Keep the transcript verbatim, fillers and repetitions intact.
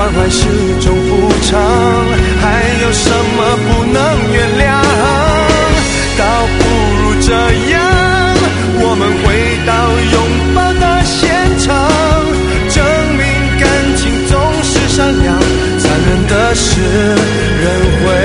关怀是种补偿，还有什么不能原谅？倒不如这样，我们回到拥抱的现场，证明感情总是善良，残忍的是人会